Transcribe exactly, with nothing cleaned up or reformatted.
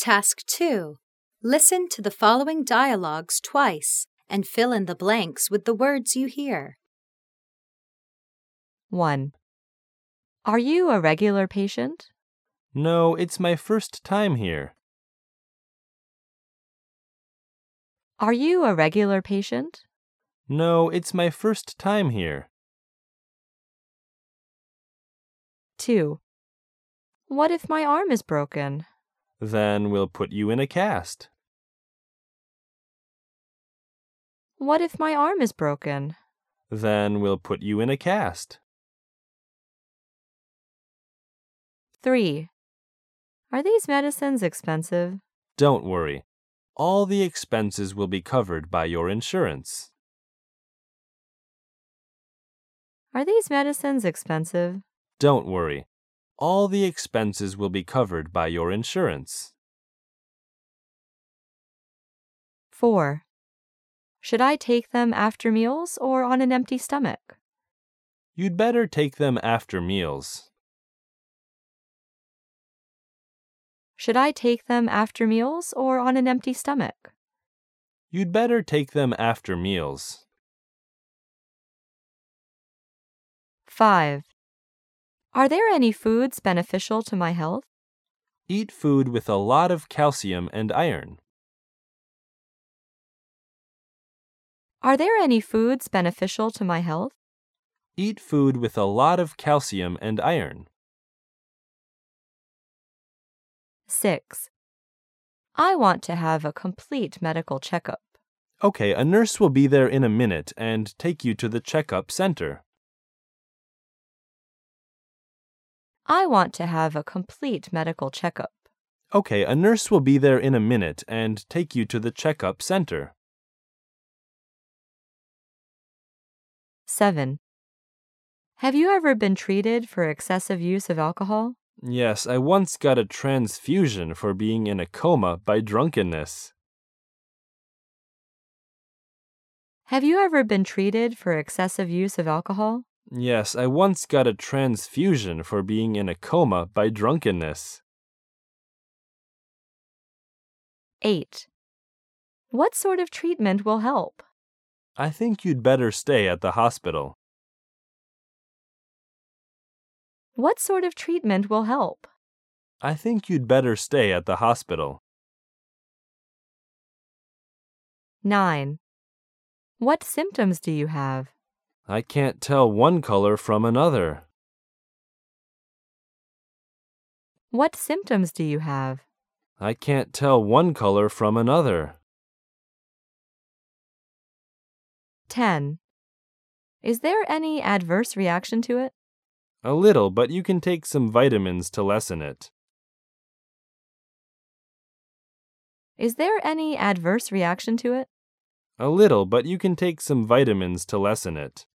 Task two. Listen to the following dialogues twice and fill in the blanks with the words you hear. one. Are you a regular patient? No, it's my first time here. Are you a regular patient? No, it's my first time here. two. What if my arm is broken? Then we'll put you in a cast. What if my arm is broken? Then we'll put you in a cast. three. Are these medicines expensive? Don't worry. All the expenses will be covered by your insurance. Are these medicines expensive? Don't worry. All the expenses will be covered by your insurance. four. Should I take them after meals or on an empty stomach? You'd better take them after meals. Should I take them after meals or on an empty stomach? You'd better take them after meals. five. Are there any foods beneficial to my health? Eat food with a lot of calcium and iron. Are there any foods beneficial to my health? Eat food with a lot of calcium and iron. six. I want to have a complete medical checkup. Okay, a nurse will be there in a minute and take you to the checkup center. I want to have a complete medical checkup. Okay, a nurse will be there in a minute and take you to the checkup center. seven. Have you ever been treated for excessive use of alcohol? Yes, I once got a transfusion for being in a coma by drunkenness. Have you ever been treated for excessive use of alcohol? Yes, I once got a transfusion for being in a coma by drunkenness. eight. What sort of treatment will help? I think you'd better stay at the hospital. What sort of treatment will help? I think you'd better stay at the hospital. nine. What symptoms do you have? I can't tell one color from another. What symptoms do you have? I can't tell one color from another. ten. Is there any adverse reaction to it? A little, but you can take some vitamins to lessen it. Is there any adverse reaction to it? A little, but you can take some vitamins to lessen it.